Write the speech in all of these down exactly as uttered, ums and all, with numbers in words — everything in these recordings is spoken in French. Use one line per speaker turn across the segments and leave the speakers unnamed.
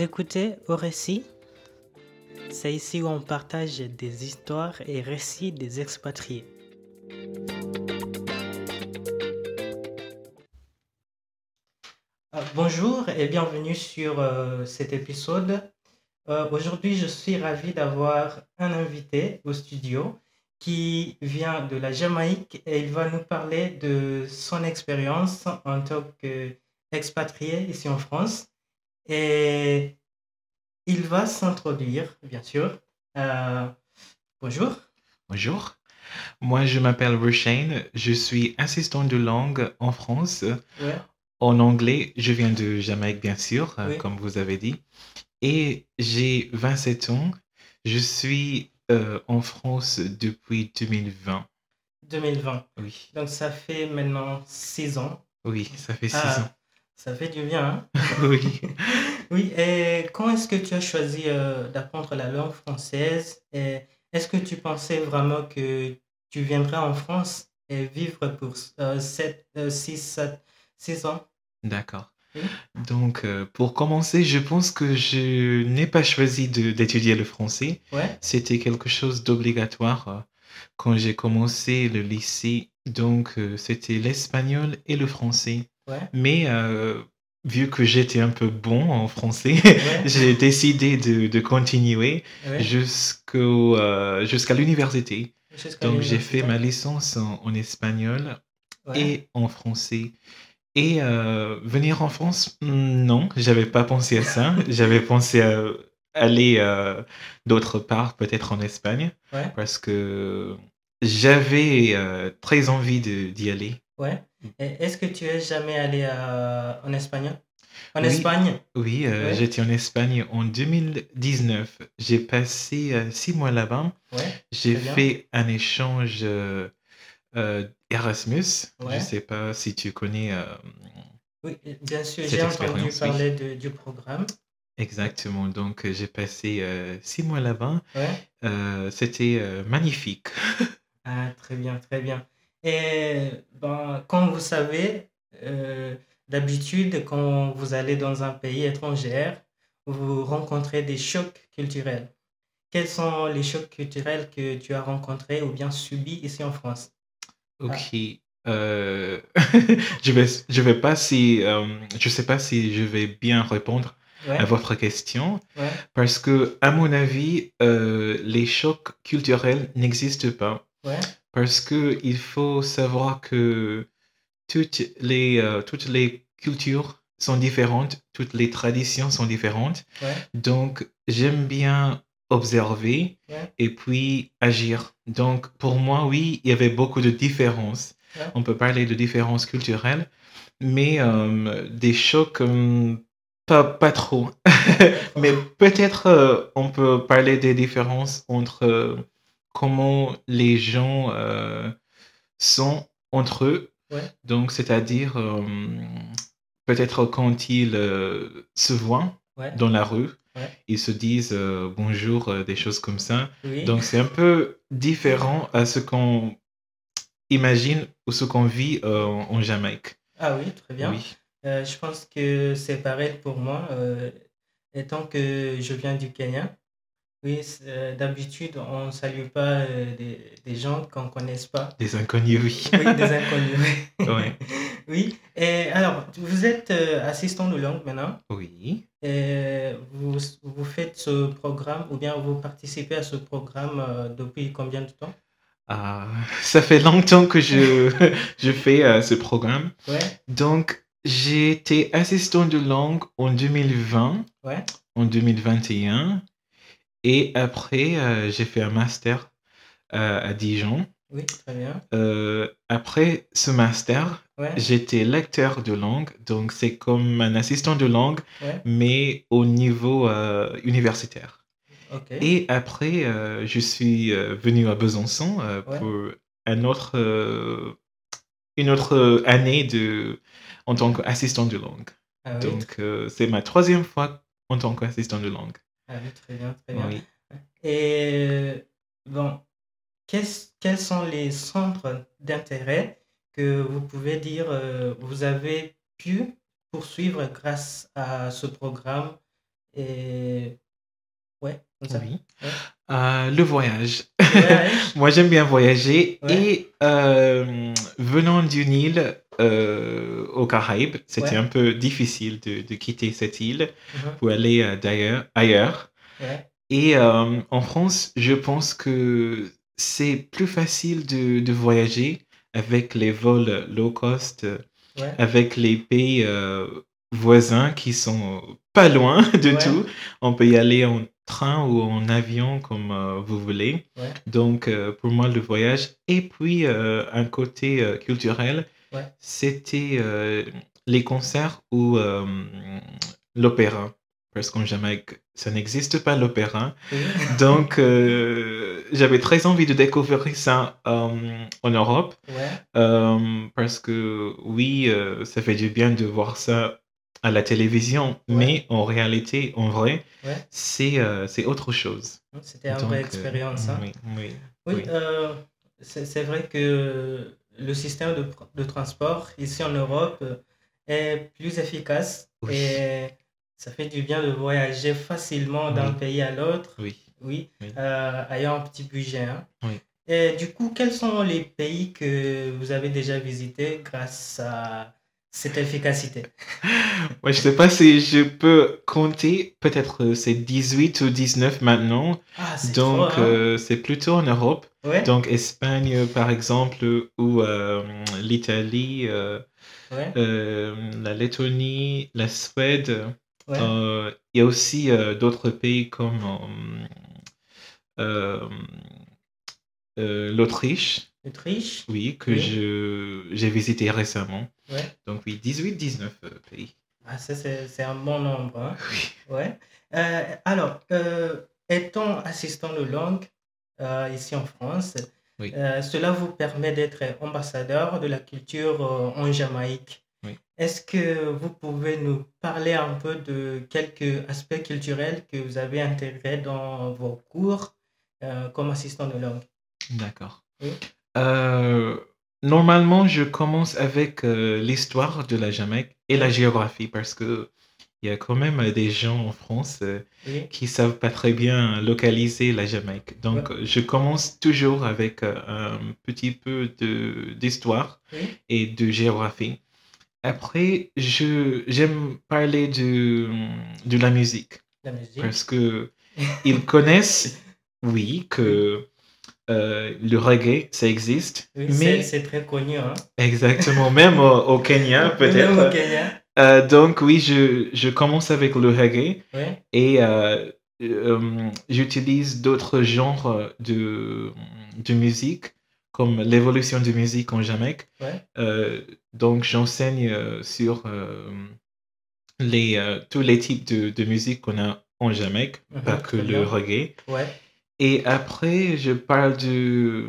Vous écoutez Au Récit? C'est ici où on partage des histoires et récits des expatriés. Euh, bonjour et bienvenue sur euh, cet épisode. Euh, aujourd'hui, je suis ravi d'avoir un invité au studio qui vient de la Jamaïque et il va nous parler de son expérience en tant qu'expatrié ici en France. Et il va s'introduire, bien sûr. Euh, bonjour.
Bonjour, moi je m'appelle Rushane, je suis assistant de langue en France.
Ouais,
En anglais, je viens de Jamaïque bien sûr, euh,
oui,
comme vous avez dit, et j'ai vingt-sept ans. Je suis euh, en France depuis deux mille vingt.
deux mille vingt.
Oui,
Donc ça fait maintenant six ans.
oui, ça fait six ans.
Ah, ça fait du bien, hein?
Oui.
Oui, et quand est-ce que tu as choisi euh, d'apprendre la langue française? Et est-ce que tu pensais vraiment que tu viendrais en France et vivre pour euh, sept, six ans?
D'accord.
Oui,
Donc, euh, pour commencer, je pense que je n'ai pas choisi de- d'étudier le français.
ouais,
C'était quelque chose d'obligatoire euh, quand j'ai commencé le lycée. Donc, euh, c'était l'espagnol et le français.
ouais,
Mais euh, vu que j'étais un peu bon en français,
ouais,
j'ai décidé de, de continuer
ouais,
jusqu'au, euh, jusqu'à l'université.
jusqu'à
Donc, j'ai fait
l'université.
ma licence en, en espagnol
Ouais,
et en français. Et euh, venir en France, hmm, non, j'avais pas pensé à ça. J'avais pensé à aller euh, d'autre part, peut-être en Espagne,
ouais,
parce que j'avais euh, très envie de- d'y aller.
ouais. Et est-ce que tu es jamais allé à- en Espagne? En
Oui,
Espagne?
oui, euh,
Ouais,
j'étais en Espagne en deux mille dix-neuf. J'ai passé euh, six mois là-bas.
ouais,
J'ai
très bien.
fait un échange euh, euh, Erasmus. Je
Ouais.
sais pas si tu connais euh,
Oui, bien sûr,
cette
j'ai entendu
expérience, oui.
parler de- du programme.
Exactement. Donc, euh, j'ai passé euh, six mois là-bas.
Ouais.
Euh, c'était euh, magnifique.
Ah, très bien, très bien. Et ben, comme vous savez, euh, d'habitude, quand vous allez dans un pays étranger, vous rencontrez des chocs culturels. Quels sont les chocs culturels que tu as rencontrés ou bien subis ici en France? Ah,
Ok. Euh, je vais, je vais pas si, euh, je sais pas si je vais bien répondre à
ouais,
votre question
ouais,
parce que, à mon avis, euh, les chocs culturels n'existent pas
ouais,
parce que il faut savoir que toutes les, euh, toutes les cultures sont différentes, toutes les traditions sont différentes.
ouais,
Donc, j'aime bien observer
ouais,
et puis agir. Donc, pour moi, oui, il y avait beaucoup de différences.
ouais.
On peut parler de différences culturelles, mais euh, des chocs, euh, pas, pas trop.
Ah, pas trop.
Mais peut-être euh, on peut parler des différences entre euh, comment les gens euh, sont entre eux.
Ouais,
Donc, c'est-à-dire, euh, peut-être quand ils euh, se voient
ouais,
dans la rue,
ouais.
ils se disent euh, bonjour, euh, des choses comme ça.
Oui.
Donc, c'est un peu différent à ce qu'on imagine ou ce qu'on vit euh, en en Jamaïque.
Ah oui, très bien.
Oui,
Euh, je pense que c'est pareil pour moi, euh, étant que je viens du Kenya. Oui, c'est- euh, d'habitude, on ne salue pas euh, des, des gens qu'on ne connaisse pas.
des inconnus, oui.
Oui, des inconnus.
Ouais.
Oui, et alors, vous êtes euh, assistant de langue maintenant.
Oui.
Et vous, vous faites ce programme ou bien vous participez à ce programme euh, depuis combien de temps?
Ah, ça fait longtemps que je, je fais euh, ce programme.
Ouais,
Donc, j'ai été assistant de langue en deux mille vingt,
ouais,
en deux mille vingt et un, et après, euh, j'ai fait un master euh, à Dijon.
oui, très bien.
Euh, après ce master,
Ouais,
j'étais lecteur de langue, donc c'est comme un assistant de langue,
ouais,
mais au niveau euh, universitaire.
ok,
Et après, euh, je suis euh, venu à Besançon euh,
ouais.
pour un autre, euh, une autre année de, en tant qu'assistant de langue.
Ah oui, tr-
Donc, euh, c'est ma troisième fois en tant qu'assistant de langue.
ah oui, très bien, très bien.
Oui.
Et euh, bon, qu'est-ce- quels sont les centres d'intérêt que vous pouvez dire euh, vous avez pu poursuivre grâce à ce programme Et ouais, comme ça.
Oui.
Ouais.
Euh, le voyage.
Voyage.
Moi, j'aime bien voyager.
Ouais.
Et euh, venant d'une île euh, aux Caraïbes, c'était
Ouais.
un peu difficile de, de quitter cette île
Mhm.
pour aller euh, d'ailleurs, ailleurs.
Ouais.
Et euh, en France, je pense que c'est plus facile de, de voyager avec les vols low cost, euh,
Ouais.
avec les pays euh, voisins qui sont pas loin de
Ouais.
tout. On peut y aller en train ou en avion comme euh, vous voulez.
Ouais.
Donc, euh, pour moi, le voyage. Et puis, euh, un côté euh, culturel,
Ouais.
c'était euh, les concerts ou euh, l'opéra. Parce qu'en Jamaïque, ça n'existe pas l'opéra.
Oui.
Donc, euh, j'avais très envie de découvrir ça euh, en Europe.
Ouais.
Euh, parce que oui, euh, ça fait du bien de voir ça à la télévision,
Ouais.
mais en réalité, en vrai,
Ouais.
c'est euh, c'est autre chose.
C'était une vraie
Donc, euh,
expérience, hein.
oui, oui,
Oui,
oui.
euh, c'est c'est vrai que le système de, pr- de transport ici en Europe euh, est plus efficace
Oui,
et ça fait du bien de voyager facilement d'un
oui,
pays à l'autre,
oui,
oui,
oui,
euh, ayant un petit budget, hein.
oui.
Et du coup, quels sont les pays que vous avez déjà visités grâce à cette efficacité?
Ouais, je sais pas si je peux compter, peut-être euh, c'est dix-huit ou dix-neuf maintenant.
Ah, c'est trop,
Donc,
hein?
euh, c'est plutôt en Europe.
Ouais,
Donc, Espagne, euh, par exemple, ou euh, l'Italie, euh,
ouais,
euh, la Lettonie, la Suède.
ouais.
Euh, il y a aussi euh, d'autres pays comme euh, euh, euh, l'Autriche,
Autriche,
oui, que
oui,
je, j'ai visité récemment.
ouais.
Donc, oui, dix-huit, dix-neuf euh, pays.
Ah, ça, c'est c'est un bon nombre, hein.
Oui.
Ouais. Euh, alors, euh, étant assistant de langue euh, ici en France,
Oui,
euh, cela vous permet d'être ambassadeur de la culture euh, en Jamaïque.
oui.
Est-ce que vous pouvez nous parler un peu de quelques aspects culturels que vous avez intégrés dans vos cours euh, comme assistant de langue?
D'accord.
Oui,
Euh, normalement, je commence avec euh, l'histoire de la Jamaïque et la
oui,
géographie parce que il y a quand même euh, des gens en France euh,
oui,
qui savent pas très bien localiser la Jamaïque.
ouais,
Donc, euh, je commence toujours avec euh, un petit peu de d'histoire
oui,
et de géographie. Après, je j'aime parler de de la musique
la musique.
parce que ils connaissent, oui,
Oui,
que euh, le reggae, ça existe,
oui, c'est
mais
c'est très connu, hein.
exactement, même au, au Kenya,
Oui, même au
peut-être.
Kenya.
Euh, donc oui, je, je commence avec le reggae
Oui,
et euh, euh, j'utilise d'autres genres de, de musique, comme l'évolution de musique en Jamaïque.
ouais,
Euh, donc j'enseigne euh, sur euh, les, euh, tous les types de, de musique qu'on a en Jamaïque, pas
mhm,
que
très
le
bien.
reggae.
Ouais,
Et après, je parle du,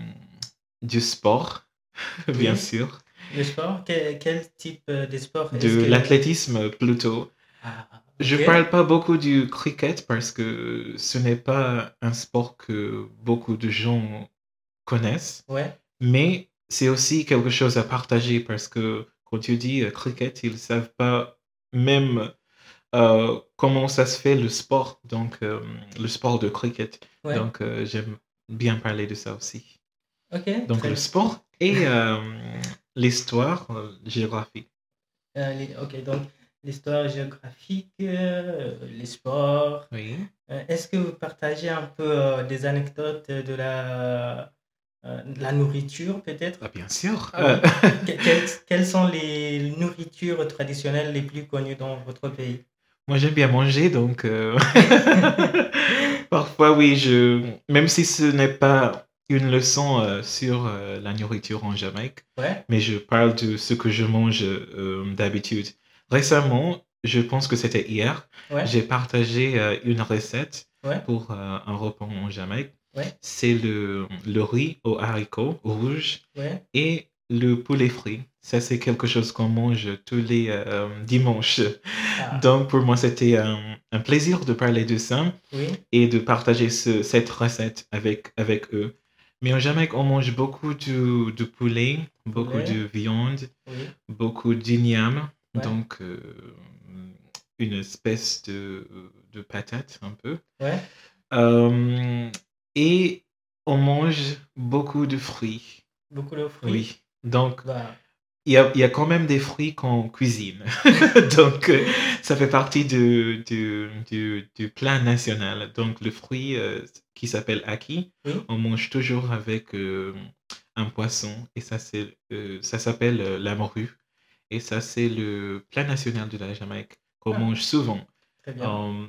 du sport, bien
oui.
sûr,
Le sport, quel, quel type euh, de sport est-ce
de
que...
l'athlétisme plutôt.
Ah,
Je
ok.
parle pas beaucoup du cricket parce que ce n'est pas un sport que beaucoup de gens connaissent,
Ouais,
mais c'est aussi quelque chose à partager parce que quand tu dis euh, cricket, ils savent pas même euh, comment ça se fait le sport, donc euh, le sport de cricket.
ouais.
Donc euh, j'aime bien parler de ça aussi.
Ok,
Donc
très
le
bien.
sport et euh, l'histoire, euh, géographie.
Euh, les- ok, donc l'histoire géographique, euh, les sports.
Oui.
Euh, est-ce que vous partagez un peu euh, des anecdotes de la, euh, de la nourriture, peut-être?
Ah, bien sûr. Euh,
Oui. Que- quelles, quelles sont les nourritures traditionnelles les plus connues dans votre pays?
moi j'aime bien manger, donc euh, parfois oui, je même si ce n'est pas une leçon euh, sur euh, la nourriture en Jamaïque,
Ouais,
mais je parle de ce que je mange euh, d'habitude. Récemment, je pense que c'était hier,
ouais,
j'ai partagé euh, une recette
ouais,
pour euh, un repas en Jamaïque.
ouais,
C'est le, le riz aux haricots rouges
ouais.
et le poulet frit. Ça, c'est quelque chose qu'on mange tous les euh, dimanches.
Ah,
Donc, pour moi, c'était un, un plaisir de parler de ça
oui,
et de partager ce- cette recette avec, avec eux. Mais en Jamaïque, on mange beaucoup de, de poulet, beaucoup
poulet,
de viande,
oui,
beaucoup d'igname.
ouais.
Donc, euh, une espèce de, de patate un peu.
Ouais.
Euh, et on mange beaucoup de fruits.
Beaucoup de fruits.
Oui. Donc,
Bah,
il y a, il y a quand même des fruits qu'on cuisine. Donc, euh, ça fait partie du, du, du, du plat national. Donc, le fruit euh, qui s'appelle ackee,
oui.
on mange toujours avec euh, un poisson. Et ça, c'est, euh, ça s'appelle euh, la morue. Et ça, c'est le plat national de la Jamaïque qu'on
Ah,
mange souvent.
très bien.
Euh,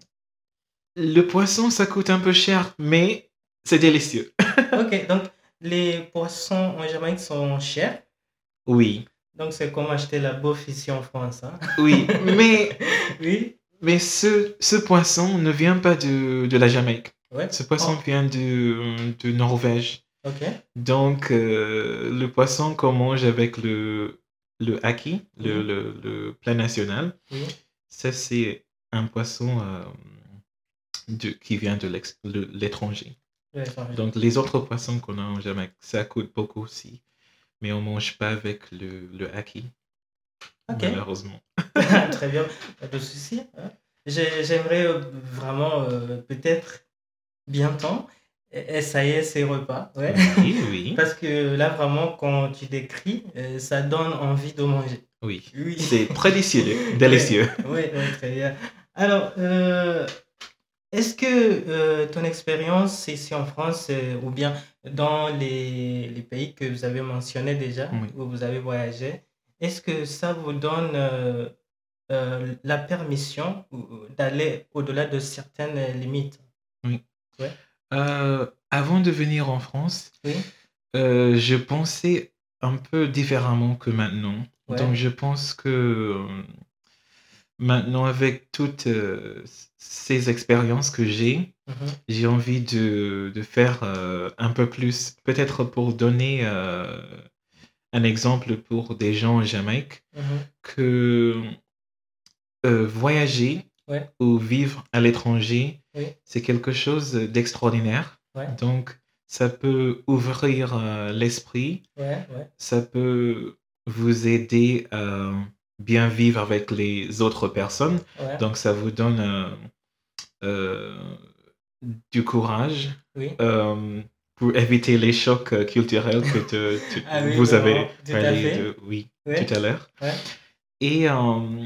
le poisson, ça coûte un peu cher, mais c'est délicieux.
Ok, donc les poissons en Jamaïque sont chers.
Oui,
Donc c'est comme acheter la bouffe ici en France. Hein.
oui, mais,
Oui.
mais ce, ce poisson ne vient pas de, de la Jamaïque.
Ouais.
Ce poisson
Oh,
vient de, de Norvège.
ok.
Donc, euh, le poisson qu'on mange avec le, le ackee, le,
Oui.
le, le plat national,
Oui.
ça, c'est un poisson euh, de, qui vient de l'ex- de l'étranger.
Ouais, ça va.
Donc, les autres poissons qu'on a en Jamaïque, ça coûte beaucoup aussi. Mais on mange pas avec le, le ackee,
Ok.
malheureusement.
Très bien. Pas de souci. Hein. J'ai- J'aimerais euh, vraiment euh, peut-être bientôt e- essayer ces repas. Ouais.
Oui, oui,
Parce que là vraiment quand tu décris, euh, ça donne envie de manger.
oui.
Oui.
C'est très délicieux.
Oui,
Délicieux.
oui, oui, très bien. Alors, euh, est-ce que euh, ton expérience ici en France euh, ou bien dans les, les pays que vous avez mentionnés déjà,
Oui.
où vous avez voyagé, est-ce que ça vous donne euh, euh, la permission ou- ou d'aller au-delà de certaines limites?
Oui.
Ouais.
Euh, avant de venir en France,
Oui,
euh, je pensais un peu différemment que maintenant. Donc,
ouais.
je pense que euh, maintenant, avec toutes euh, ces expériences que j'ai,
Mhm,
j'ai envie de, de faire euh, un peu plus, peut-être pour donner euh, un exemple pour des gens en Jamaïque,
mhm.
que euh, voyager
Ouais,
ou vivre à l'étranger,
oui,
c'est quelque chose d'extraordinaire.
ouais,
Donc, ça peut ouvrir euh, l'esprit,
ouais, ouais,
ça peut vous aider à bien vivre avec les autres personnes.
ouais,
Donc, ça vous donne euh, euh, du courage
oui.
euh, pour éviter les chocs euh, culturels que te- tu-
Ah oui,
vous avez
vraiment, tout à
parlé
fait.
de, oui, tout
Ouais,
à l'heure.
ouais,
Et euh,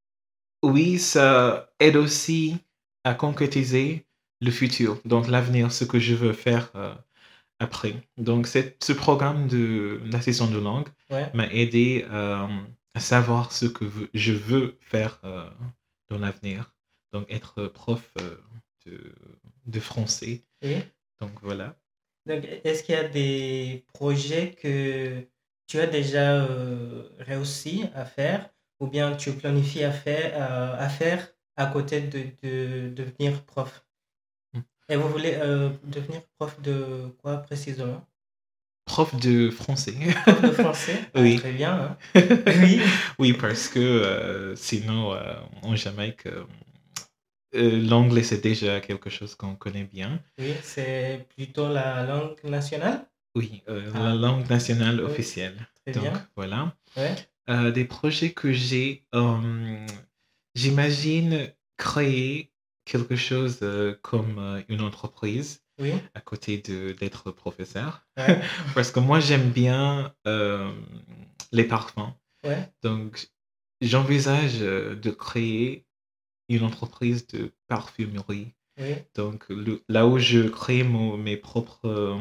oui, ça aide aussi à concrétiser le futur, donc l'avenir, ce que je veux faire euh, après. Donc, c'est- ce programme de d'assistant de langue
ouais.
m'a aidé euh, à savoir ce que ve- je veux faire euh, dans l'avenir. Donc, être prof euh, de, de français.
Oui.
Donc, voilà.
Donc, est-ce qu'il y a des projets que tu as déjà euh, réussi à faire ou bien tu planifies à faire, euh, à faire à côté de, de devenir prof?
Mm.
Et vous voulez euh, devenir prof de quoi précisément?
Prof de français.
Prof de français? Ah,
Oui.
très bien, hein? Oui.
Oui, parce que euh, sinon, euh, en Jamaïque, euh, euh, l'anglais, c'est déjà quelque chose qu'on connaît bien.
Oui, c'est plutôt la langue nationale?
Oui, euh, la
Ah, bon.
langue nationale
Oui,
officielle.
très
Donc,
bien.
voilà.
Ouais,
Euh, des projets que j'ai, euh, j'imagine créer quelque chose euh, comme euh, une entreprise
oui,
à côté de d'être professeur.
ouais,
Parce que moi, j'aime bien euh, les parfums.
ouais,
Donc, j'envisage euh, de créer une entreprise de parfumerie.
oui.
Donc, le- là où je crée mon- mes propres euh,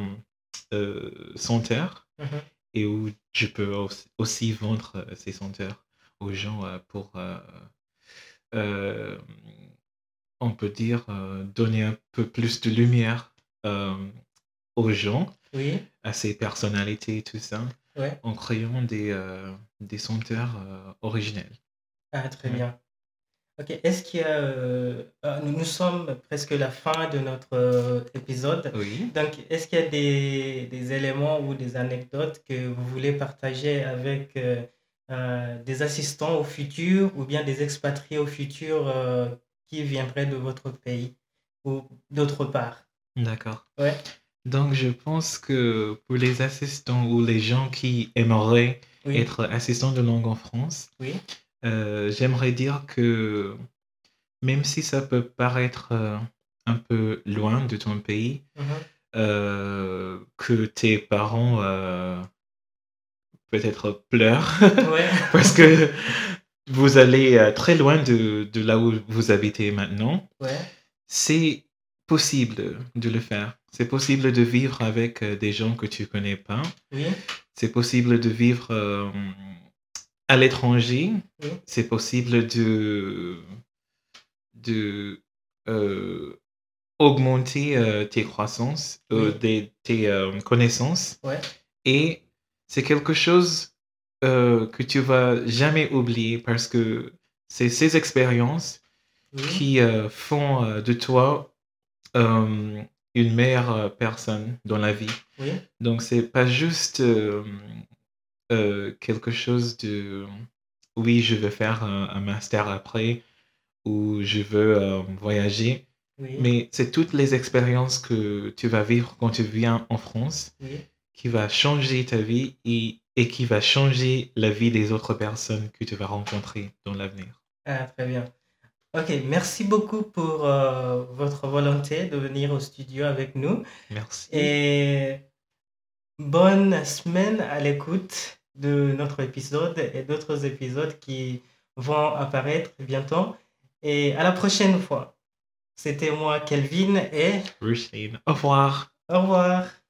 euh, senteurs
Mhm.
et où je peux aussi, aussi vendre euh, ces senteurs aux gens euh, pour, euh, euh, on peut dire, euh, donner un peu plus de lumière euh, aux gens,
Oui,
à ces personnalités et tout ça,
ouais.
en créant des, euh, des senteurs euh, originelles.
Ah, très
Ouais.
bien. Ok, est-ce qu'il y a... euh, euh, nous, nous sommes presque à la fin de notre euh, épisode.
Oui.
Donc, est-ce qu'il y a des, des éléments ou des anecdotes que vous voulez partager avec euh, euh, des assistants au futur ou bien des expatriés au futur euh, qui viendraient de votre pays ou d'autre part?
D'accord.
Ouais,
Donc, je pense que pour les assistants ou les gens qui aimeraient
oui,
être assistants de langue en France,
oui,
euh, j'aimerais dire que même si ça peut paraître euh, un peu loin de ton pays,
Mhm.
euh, que tes parents euh, peut-être pleurent
Ouais.
parce que vous allez euh, très loin de, de là où vous habitez maintenant,
Ouais.
c'est possible de le faire. C'est possible de vivre avec euh, des gens que tu connais pas.
Oui.
C'est possible de vivre euh, à l'étranger.
Oui.
C'est possible de, de euh, augmenter euh, tes croissances, euh,
Oui.
des- tes euh, connaissances.
Ouais.
Et c'est quelque chose euh, que tu vas jamais oublier parce que c'est ces expériences
Oui.
qui euh, font euh, de toi euh, une meilleure euh, personne dans la vie.
Oui.
Donc, c'est pas juste euh, euh, quelque chose de oui, je veux faire un, un master après ou je veux euh, voyager,
Oui.
mais c'est toutes les expériences que tu vas vivre quand tu viens en France
Oui.
qui va changer ta vie et, et qui va changer la vie des autres personnes que tu vas rencontrer dans l'avenir.
Ah, très bien. Ok, merci beaucoup pour euh, votre volonté de venir au studio avec nous
Merci.
et bonne semaine à l'écoute de notre épisode et d'autres épisodes qui vont apparaître bientôt. Et à la prochaine fois. C'était moi, Kelvin, et
Rushdie. Au revoir.
au revoir.